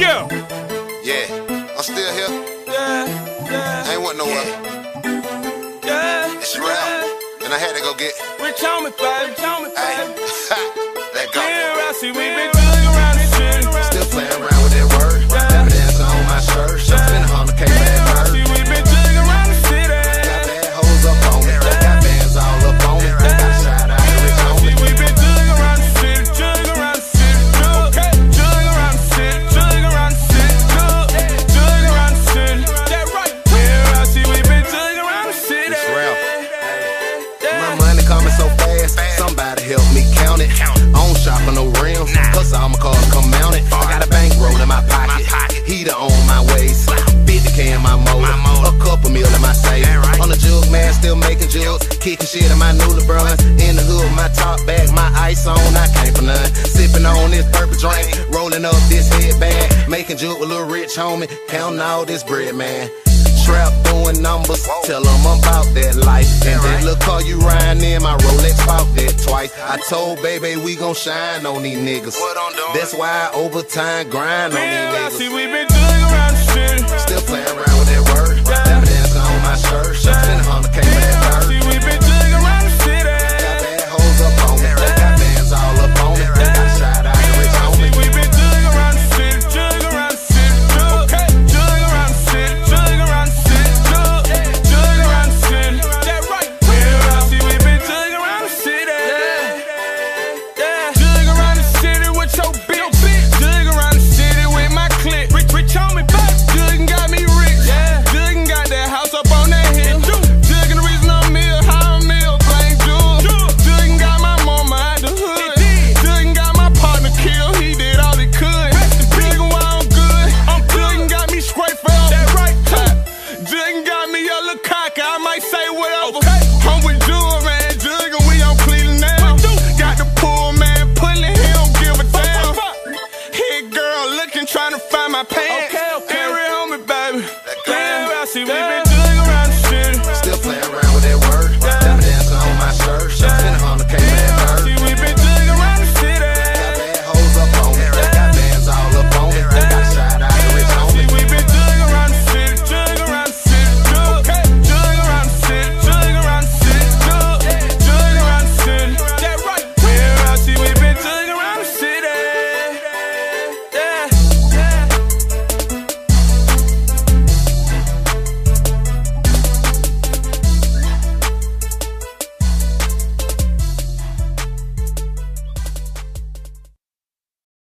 Yeah. Yeah, I'm still here. Yeah. I ain't went nowhere. Yeah. It's rap, and I had to go get. Rich on me, baby. Hey, let go. Yeah, I see we been good around the city. Still playing around with that word. That dance on my shirt. Spend 100K for that I bird. see we been good around the city. Got bad hoes up on it. Got bands all up on it. Got a shout out to Rich on See me. we been good around the city. Jug around the city. Jug around the city. Jug around the city. Jug around the city. That right. Yeah, I see we been good around the city. It's real. My money coming so fast, somebody help me count it. I don't shop for no rims, cause all my cars come mounted. I got a bankroll in my pocket, heater on my waist, 50K in my motor, a couple mil in my safe. On the jug, man, still making jugs, kicking shit in my new LeBrons. In the hood, my top bag, my ice on, I came for none. Sipping on this purple drink, rolling up this headband, making jug with Lil Rich, homie, counting all this bread, man. Trap doing numbers, tell them about that life. And that little car you riding in, my Rolex bought that twice. I told baby we gon' shine on these niggas. That's why I overtime grind on these Yeah, I see niggas. we been good around the city. Still playing around with that word. That dance on my shirt. Spend 100K for that I bird. see we been good around the city. Got bad hoes up on me. Got bands all up on me. Got a shout out to Rich on me. We been good around the city. Jug around the city. Jug around the city. Jug around the city. Jug around the city. That right. Yeah, I see we been good around the city. Jug around the city with your bitch. Jug around the city with my clique. Rich on me, baby. Jug got me rich. Jug got that house up on that hill. Jug the reason I'm ill, how I'm ill, plain Jug. Jug got my mama out the hood. Jug got my partner killed, he did all he could. Jug while I'm good, Jug got me straight forever. That right. Jug got me a little cocky, I might say whatever. I'm with Jug, man, Jug and we on Cleveland now. Got the pool man pulling, he don't give a damn. Hit girl looking, trying to find my pants.